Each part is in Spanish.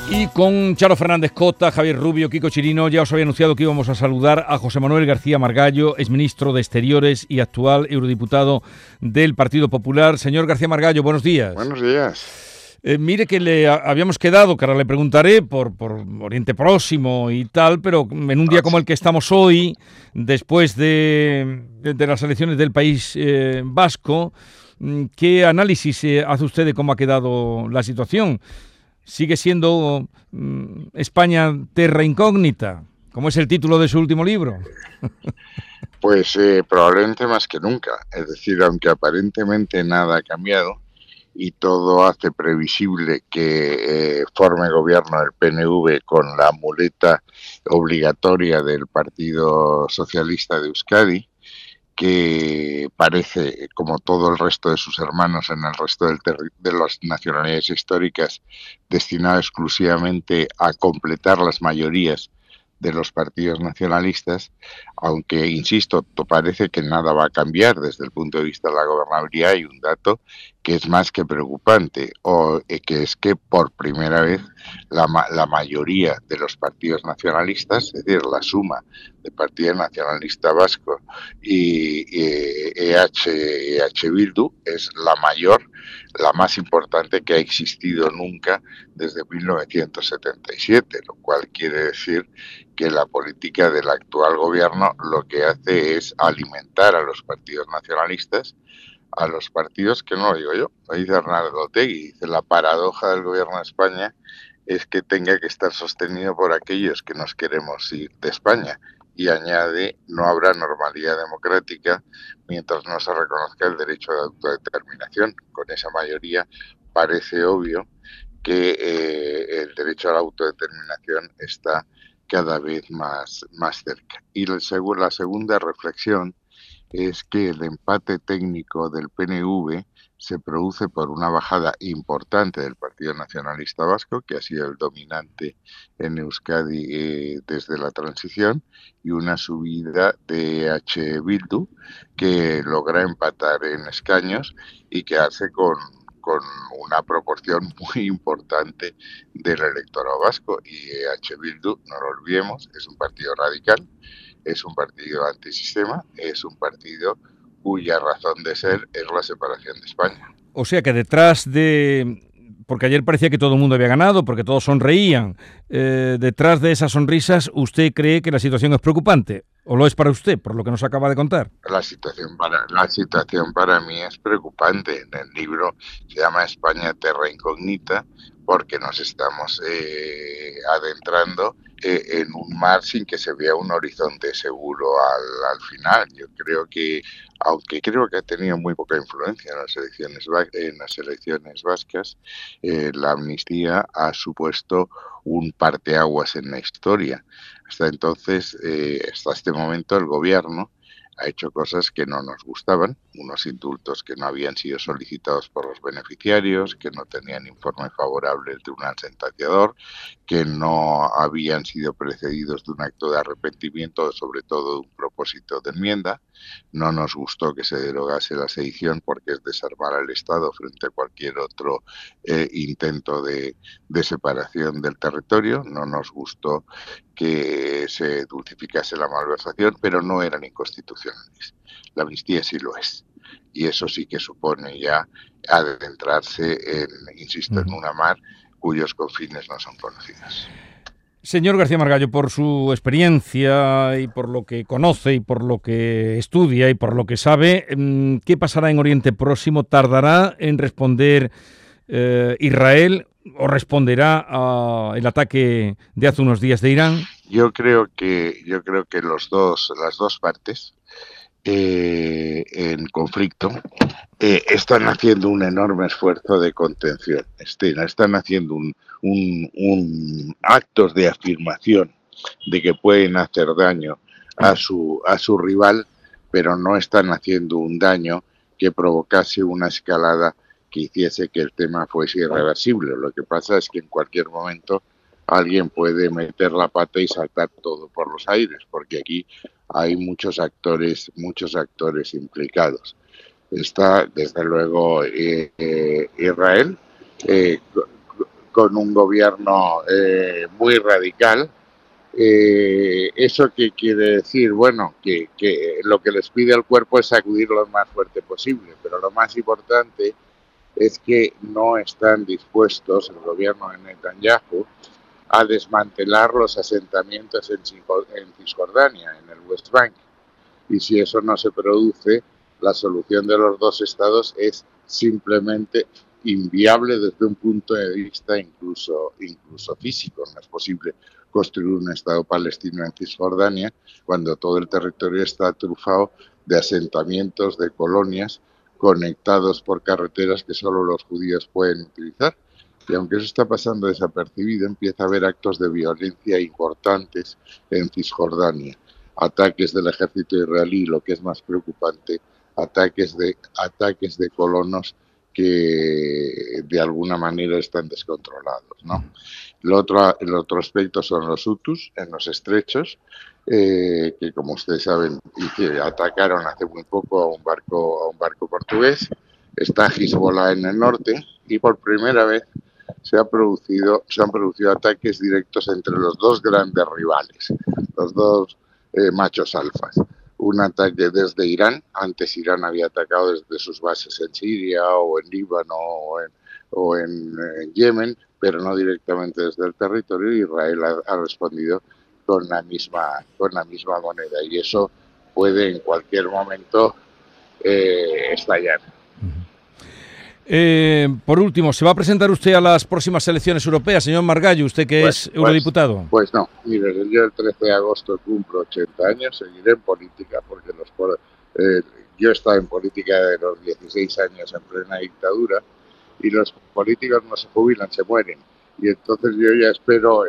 Y con Charo Fernández Cota, Javier Rubio, Kiko Chirino, ya os había anunciado que íbamos a saludar a José Manuel García Margallo, exministro de Exteriores y actual eurodiputado del Partido Popular. Señor García Margallo, buenos días. Buenos días. Mire que le habíamos quedado, que ahora le preguntaré, por Oriente Próximo y tal, pero en un día como el que estamos hoy, después de las elecciones del País Vasco, ¿qué análisis hace usted de cómo ha quedado la situación? ¿Sigue siendo España terra incógnita, como es el título de su último libro? Pues probablemente más que nunca. Es decir, aunque aparentemente nada ha cambiado y todo hace previsible que forme gobierno el PNV con la muleta obligatoria del Partido Socialista de Euskadi, que parece, como todo el resto de sus hermanos en el resto de las nacionalidades históricas, destinado exclusivamente a completar las mayorías de los partidos nacionalistas, aunque, insisto, parece que nada va a cambiar desde el punto de vista de la gobernabilidad. Hay un dato que es más que preocupante, que es que por primera vez la mayoría de los partidos nacionalistas, es decir, la suma de Partido Nacionalista Vasco y EH Bildu, es la mayor, la más importante que ha existido nunca desde 1977, lo cual quiere decir que la política del actual gobierno lo que hace es alimentar a los partidos nacionalistas, a los partidos, que no lo digo yo, lo dice Arnaldo Otegi, dice: la paradoja del gobierno de España es que tenga que estar sostenido por aquellos que nos queremos ir de España, y añade: no habrá normalidad democrática mientras no se reconozca el derecho de autodeterminación. Con esa mayoría parece obvio que el derecho a la autodeterminación está cada vez más cerca. Y la segunda reflexión es que el empate técnico del PNV se produce por una bajada importante del Partido Nacionalista Vasco, que ha sido el dominante en Euskadi desde la transición, y una subida de EH Bildu, que logra empatar en escaños y que hace con una proporción muy importante del electorado vasco. Y EH Bildu, no lo olvidemos, es un partido radical, es un partido antisistema, es un partido cuya razón de ser es la separación de España. O sea que detrás de... Porque ayer parecía que todo el mundo había ganado, porque todos sonreían. Detrás de esas sonrisas, ¿usted cree que la situación es preocupante? ¿O lo es para usted, por lo que nos acaba de contar? La situación para mí es preocupante. En el libro se llama España terra incógnita, porque nos estamos adentrando en un mar sin que se vea un horizonte seguro al final. Yo creo que, aunque creo que ha tenido muy poca influencia en las elecciones vascas, la amnistía ha supuesto un parteaguas en la historia. Hasta entonces, hasta este momento, el gobierno ha hecho cosas que no nos gustaban, unos indultos que no habían sido solicitados por los beneficiarios, que no tenían informe favorable del tribunal sentenciador, que no habían sido precedidos de un acto de arrepentimiento, sobre todo de un propósito de enmienda. No nos gustó que se derogase la sedición, porque es desarmar al Estado frente a cualquier otro intento de separación del territorio. No nos gustó que se dulcificase la malversación, pero no eran inconstitucionales. La amnistía sí lo es. Y eso sí que supone ya adentrarse en una mar cuyos confines no son conocidos. Señor García Margallo, por su experiencia y por lo que conoce y por lo que estudia y por lo que sabe, ¿qué pasará en Oriente Próximo? ¿Tardará en responder Israel o responderá al ataque de hace unos días de Irán? Yo creo que las dos partes en conflicto están haciendo un enorme esfuerzo de contención. Están haciendo un actos de afirmación de que pueden hacer daño a su rival, pero no están haciendo un daño que provocase una escalada que hiciese que el tema fuese irreversible. Lo que pasa es que en cualquier momento alguien puede meter la pata y saltar todo por los aires, porque aquí hay muchos actores implicados. Está, desde luego, Israel, con un gobierno muy radical. ¿Eso qué quiere decir? Bueno, que lo que les pide al cuerpo es sacudir lo más fuerte posible, pero lo más importante es que no están dispuestos, el gobierno de Netanyahu, a desmantelar los asentamientos en Cisjordania, en el West Bank. Y si eso no se produce, la solución de los dos estados es simplemente inviable desde un punto de vista incluso físico. No es posible construir un estado palestino en Cisjordania cuando todo el territorio está trufado de asentamientos, de colonias conectados por carreteras que solo los judíos pueden utilizar. Y aunque eso está pasando desapercibido, empieza a haber actos de violencia importantes en Cisjordania. Ataques del ejército israelí, lo que es más preocupante, ataques de colonos que de alguna manera están descontrolados, ¿no? El otro aspecto son los hutus en los estrechos, que como ustedes saben, que atacaron hace muy poco a un barco portugués. Está Hezbollah en el norte y por primera vez se han producido ataques directos entre los dos grandes rivales, los dos machos alfas. Un ataque desde Irán, antes Irán había atacado desde sus bases en Siria o en Líbano o en Yemen, pero no directamente desde el territorio. Israel ha respondido con la misma moneda y eso puede en cualquier momento estallar. Por último, ¿se va a presentar usted a las próximas elecciones europeas, señor Margallo, usted que es eurodiputado? Pues no, mire, yo el 13 de agosto cumplo 80 años, seguiré en política, porque yo he estado en política de los 16 años en plena dictadura, y los políticos no se jubilan, se mueren. Y entonces yo ya espero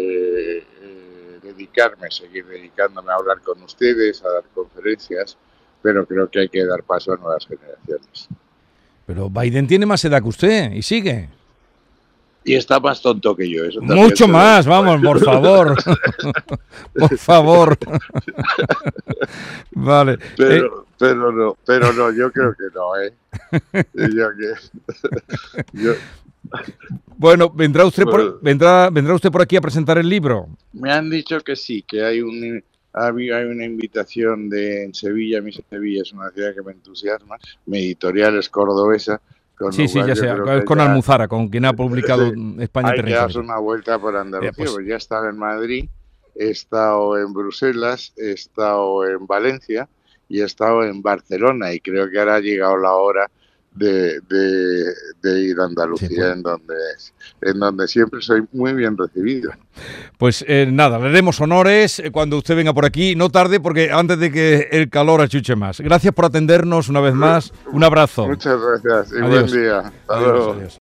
seguir dedicándome a hablar con ustedes, a dar conferencias, pero creo que hay que dar paso a nuevas generaciones. Pero Biden tiene más edad que usted y sigue. Y está más tonto que yo. Eso mucho más, vamos, por favor. Por favor. Vale. Pero no, yo creo que no, Bueno, ¿vendrá usted por aquí a presentar el libro? Me han dicho que sí, que hay una invitación en Sevilla. Mi Sevilla es una ciudad que me entusiasma. Mi editorial es cordobesa. Sí, ya sé, es con Almuzara, con quien ha publicado España Hay Territorio. que darse una vuelta por Andalucía, pues ya he estado en Madrid, he estado en Bruselas, he estado en Valencia y he estado en Barcelona, y creo que ahora ha llegado la hora de ir a Andalucía, sí, en donde siempre soy muy bien recibido. Pues nada, le haremos honores cuando usted venga por aquí, no tarde, porque antes de que el calor achuche más. Gracias por atendernos una vez más, un abrazo. Muchas gracias y adiós. Buen día. Hasta luego. Adiós.